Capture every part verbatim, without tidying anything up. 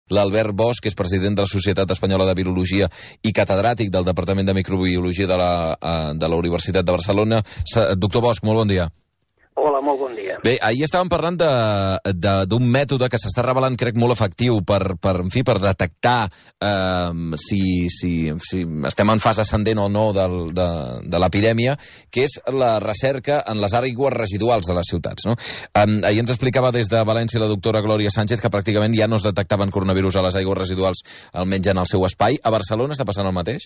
l'Albert Bosch, que és president de la Societat Espanyola de Virologia i catedràtic del Departament de Microbiologia de la, de la Universitat de Barcelona. Doctor Bosch, molt bon dia. Hola, molt bon dia. Bé, ahir estàvem parlant d'un mètode que s'està revelant, crec, molt efectiu per, per, en fi, per detectar eh, si, si, si estem en fase ascendent o no del, de, de l'epidèmia, que és la recerca en les aigües residuals de les ciutats. No? Eh, ahir ens explicava des de València la doctora Glòria Sánchez que pràcticament ja no es detectaven coronavirus a les aigües residuals, almenys en el seu espai. A Barcelona està passant el mateix?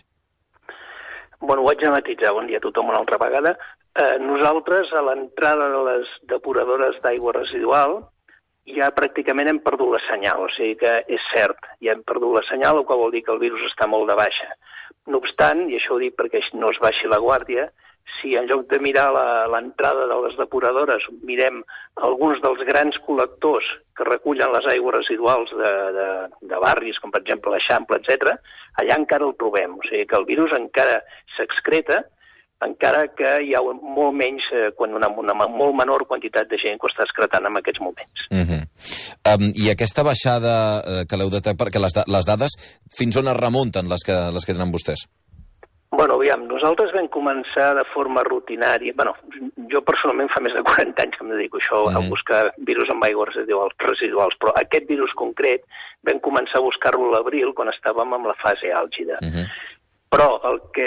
Bueno, ho haig de matitzar. Bon dia a tothom una altra vegada. Eh, nosaltres, a l'entrada de les depuradores d'aigua residual, ja pràcticament hem perdut la senyal, o sigui que és cert, ja hem perdut la senyal, el qual vol dir que el virus està molt de baixa. No obstant, i això ho dic perquè no es baixi la guàrdia, si en lloc de mirar l'entrada de les depuradores mirem alguns dels grans col·lectors que recullen les aigües residuals de, de, de barris, com per exemple l'Eixample, etcètera, allà encara el trobem, o sigui que el virus encara s'excreta, encara que hi ha molt menys, quan una, una molt menor quantitat de gent que ho està excretant en aquests moments. Uh-huh. um, I aquesta baixada uh, que l'heu detectat, perquè les, les dades fins on es remunten les que, les que tenen vostès? Bueno, aviam, nosaltres vam començar de forma rutinària, bueno, jo personalment fa més de quaranta anys que em dedico a això, uh-huh. a buscar virus amb aigües residuals, residuals, però aquest virus concret vam començar a buscar-lo a l'abril, quan estàvem en la fase àlgida. Uh-huh. Però el que...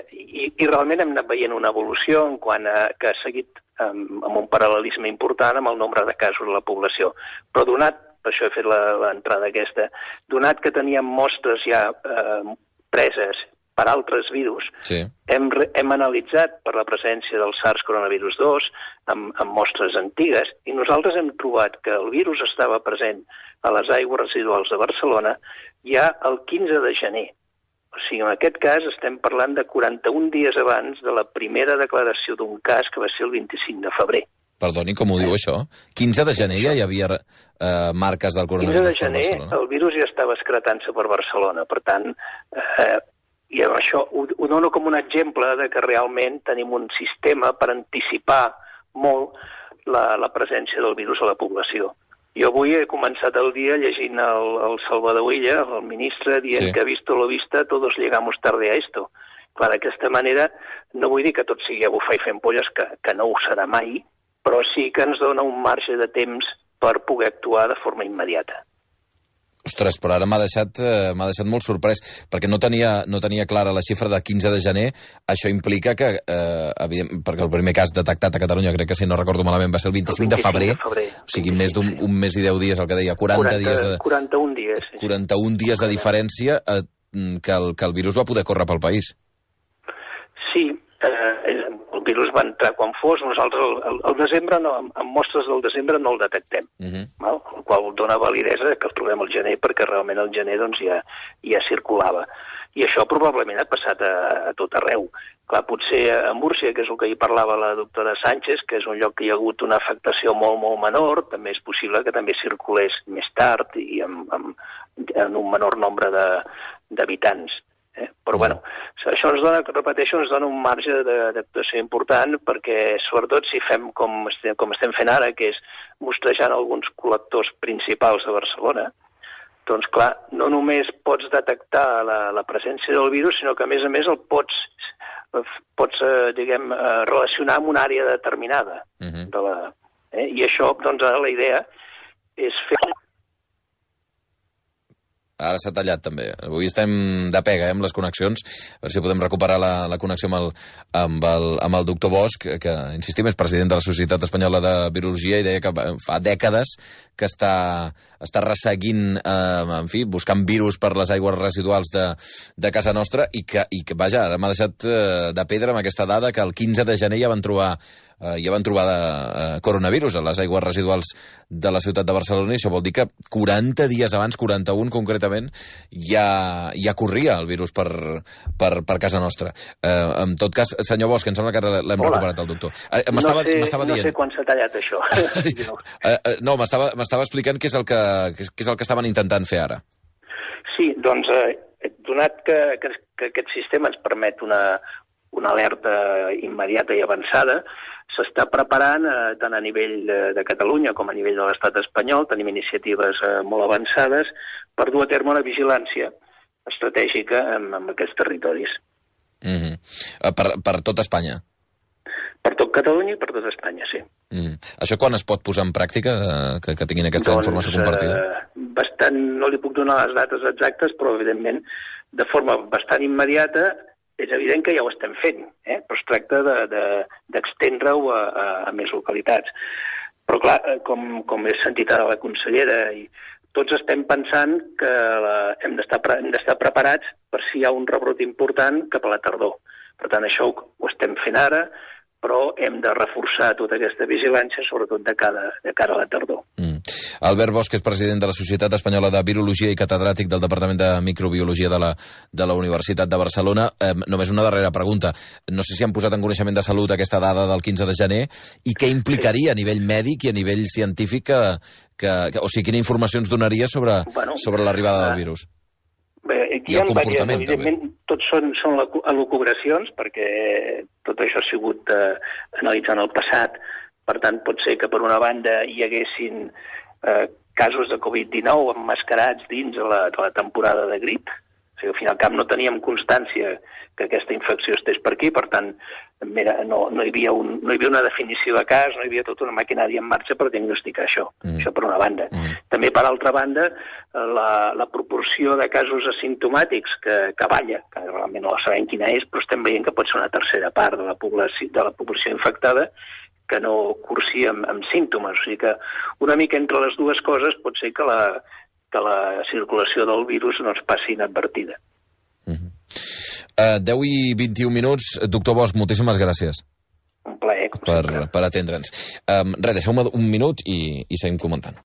I, i realment hem anat veient una evolució en quant a que ha seguit amb, amb un paral·lelisme important amb el nombre de casos de la població. Però donat, per això he fet l'entrada aquesta, donat que teníem mostres ja eh, preses per altres virus, sí. hem, hem analitzat per la presència del SARS coronavirus dos amb, amb mostres antigues i nosaltres hem trobat que el virus estava present a les aigües residuals de Barcelona ja el quinze de gener. O sigui, en aquest cas estem parlant de quaranta-un dies abans de la primera declaració d'un cas que va ser el vint-i-cinc de febrer. Perdoni, com ho diu això? quinze de gener ja hi havia eh, marques del coronavirus per Barcelona? quinze de gener el virus ja estava excretant-se per Barcelona. Per tant, eh, i amb això ho, ho dono com un exemple de que realment tenim un sistema per anticipar molt la, la presència del virus a la població. Jo avui he començat el dia llegint el, el Salvador Illa, el ministre, dient sí. que visto lo vista, todos llegamos tarde a esto. Clar, d'aquesta manera, no vull dir que tot sigui a bufar i fer ampolles, que, que no ho serà mai, però sí que ens dona un marge de temps per poder actuar de forma immediata. Ostres, però ara m'ha deixat, eh, m'ha deixat molt sorprès, perquè no tenia, no tenia clara la xifra de quinze de gener. Això implica que, eh, evident, perquè el primer cas detectat a Catalunya, crec que si no recordo malament, va ser el vint-i-cinc de febrer, de febrer. O sigui, més d'un un mes i deu dies, el que deia, quaranta dies de... quaranta-un dies. Sí. quaranta-un dies de diferència eh, que, el, que el virus va poder córrer pel país. Sí, eh, el virus va entrar quan fos, nosaltres el, el, el desembre, no, amb mostres del desembre no el detectem, uh-huh. val? El qual dona validesa que el trobem al gener, perquè realment al gener doncs, ja, ja circulava. I això probablement ha passat a, a tot arreu. Clar, potser a Múrcia, que és el que hi parlava la doctora Sánchez, que és un lloc que hi ha hagut una afectació molt, molt menor, també és possible que també circulés més tard i amb, amb, en un menor nombre d'habitants. Eh? Però, bueno, això ens dona, repeteixo, ens dona un marge d'actuació important perquè, sobretot, si fem com estem, com estem fent ara, que és mostrejant alguns col·lectors principals de Barcelona, doncs, clar, no només pots detectar la, la presència del virus, sinó que, a més a més, el pots, pots eh, diguem, eh, relacionar amb una àrea determinada. Uh-huh. de la, eh? I això, doncs, ara la idea és fer... Ara s'ha tallat, també. Avui estem de pega, eh, amb les connexions. A veure si podem recuperar la, la connexió amb el, amb, el, amb el doctor Bosch, que, que, insistim, és president de la Societat Espanyola de Virologia i deia que fa dècades que està, està resseguint, eh, en fi, buscant virus per les aigües residuals de, de casa nostra i que, i que vaja, ara m'ha deixat eh, de pedra amb aquesta dada que el quinze de gener ja van trobar Uh, ja van trobar de, uh, coronavirus a les aigües residuals de la ciutat de Barcelona i això vol dir que quaranta dies abans, quaranta-un concretament, ja, ja corria el virus per, per, per casa nostra. Uh, en tot cas, senyor Bosch, em sembla que ara l'hem recuperat el doctor. Uh, no, sé, no dient... sé quan s'ha tallat això. uh, uh, no, m'estava explicant què és, el que, què és el que estaven intentant fer ara. Sí, doncs, eh, donat que, que, que aquest sistema ens permet una, una alerta immediata i avançada, s'està preparant eh, tant a nivell de, de Catalunya com a nivell de l'estat espanyol, tenim iniciatives eh, molt avançades per dur a terme una vigilància estratègica en, en aquests territoris. Mm-hmm. Per, per tot Espanya? Per tot Catalunya i per tot Espanya, sí. Mm. Això quan es pot posar en pràctica, eh, que, que tinguin aquesta doncs, informació compartida? Eh, bastant, no li puc donar les dates exactes, però evidentment de forma bastant immediata és evident que ja ho estem fent, eh? Però es tracta d'estendre-ho de, de, a, a, a més localitats. Però clar, com, com he sentit ara la consellera, i tots estem pensant que la, hem d'estar hem d'estar preparats per si hi ha un rebrot important cap a la tardor. Per tant, això ho, ho estem fent ara, però hem de reforçar tota aquesta vigilància, sobretot de cara, de cara a la tardor. Mm. Albert Bosch és president de la Societat Espanyola de Virologia i catedràtic del Departament de Microbiologia de la, de la Universitat de Barcelona. Eh, només una darrera pregunta. No sé si han posat en coneixement de salut aquesta dada del quinze de gener i què implicaria a nivell mèdic i a nivell científic, que, que, que, o sigui, quina informació ens donaria sobre, bueno, sobre l'arribada del virus? Bé, aquí hi ha diverses, evidentment, tots són, són elucubracions, perquè tot això ha sigut eh, analitzant el passat. Per tant, pot ser que per una banda hi haguessin eh, casos de covid dinou emmascarats dins de la, de la temporada de grip. O sigui, al final cap no teníem constància que aquesta infecció estés per aquí, per tant, mira, no, no, hi havia un, no hi havia una definició de cas, no hi havia tota una maquinària en marxa per diagnosticar això. Mm. Això per una banda. Mm. També, per altra banda, la, la proporció de casos asimptomàtics que, que balla, que realment no sabem quina és, però estem veient que pot ser una tercera part de la població, de la població infectada que no cursi amb, amb símptomes. O sigui que una mica entre les dues coses pot ser que la, que la circulació del virus no es passi inadvertida. Mm-hmm. Uh, deu i vint-i-un minuts. Doctor Bosch, moltíssimes gràcies. Un plaer. Per, per atendre'ns. Um, res, deixeu-me un minut i, i seguim comentant.